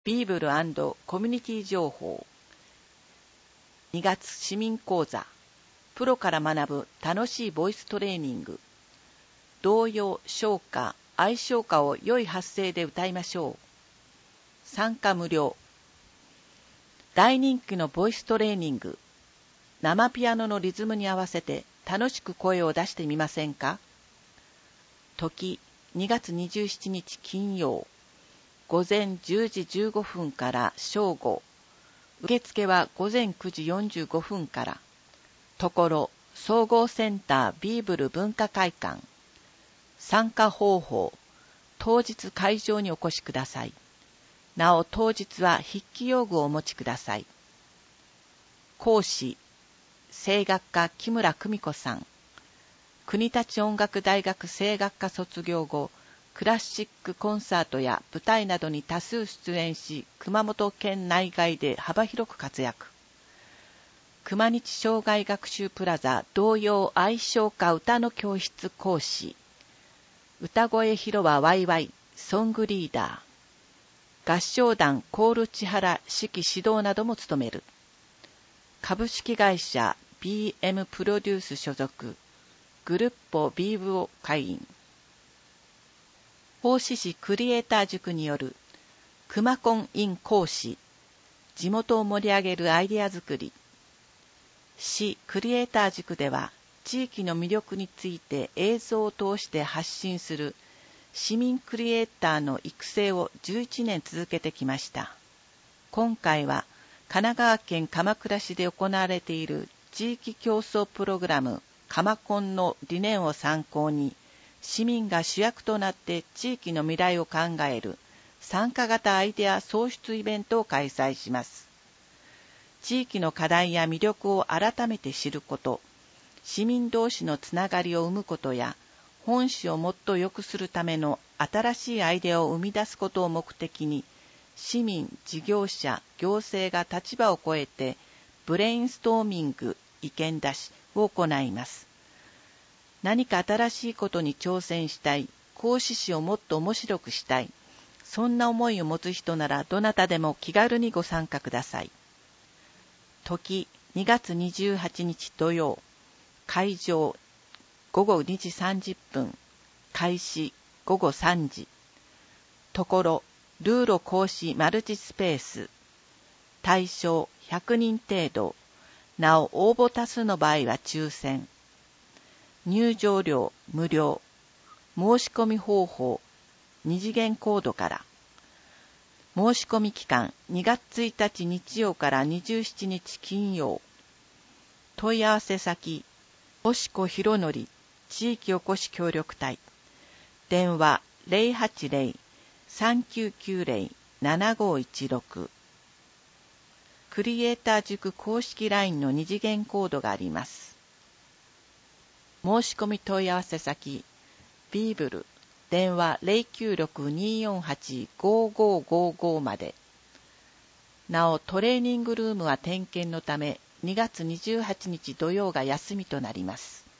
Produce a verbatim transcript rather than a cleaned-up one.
ビーブル&コミュニティ情報。にがつ市民講座。プロから学ぶ楽しいボイストレーニング。童謡、唱歌、愛唱歌を良い発声で歌いましょう。参加無料。大人気のボイストレーニング。生ピアノのリズムに合わせて楽しく声を出してみませんか？時、にがつにじゅうしちにち金曜。午前じゅうじじゅうごふんから正午。受付は午前くじよんじゅうごふんから。ところ、総合センタービーブル文化会館。参加方法。当日会場にお越しください。なお当日は筆記用具をお持ちください。講師、声楽家木村久美子さん。国立音楽大学声楽科卒業後、クラシックコンサートや舞台などに多数出演し、熊本県内外で幅広く活躍。熊日障害学習プラザ童謡愛唱歌歌の教室講師。歌声広場ワイワイソングリーダー。合唱団コール千原指揮指導なども務める。株式会社 ビーエム プロデュース所属。グルッポビーブオ会員。奉仕市クリエイター塾によるくまコン in 講師。地元を盛り上げるアイデア作り。市クリエイター塾では地域の魅力について映像を通して発信する市民クリエイターの育成をじゅういちねん続けてきました。今回は神奈川県鎌倉市で行われている地域競争プログラムカマコンの理念を参考に、市民が主役となって地域の未来を考える参加型アイデア創出イベントを開催します。地域の課題や魅力を改めて知ること、市民同士のつながりを生むことや、本市をもっと良くするための新しいアイデアを生み出すことを目的に、市民、事業者、行政が立場を超えてブレインストーミング、意見出しを行います。何か新しいことに挑戦したい、講師誌をもっと面白くしたい、そんな思いを持つ人ならどなたでも気軽にご参加ください。時、にがつにじゅうはちにち土曜。会場、ごごにじさんじゅっぷん。開始、ごごさんじ。ところ、ルーロ講師マルチスペース。対象ひゃくにん程度。なお応募多数の場合は抽選。入場料無料。申し込み方法二次元コードから。申し込み期間にがつついたち日曜からにじゅうしちにち金曜。問い合わせ先星子博則地域おこし協力隊。電話 ゼロはちゼロ さんきゅうきゅうゼロ ななごいちろく。クリエイター塾公式 ライン の二次元コードがあります。申し込み問い合わせ先、ビーブル、電話 ゼロきゅうろく にーよんはち ごーごーごーごー まで。なお、トレーニングルームは点検のため、にがつにじゅうはちにち土曜が休みとなります。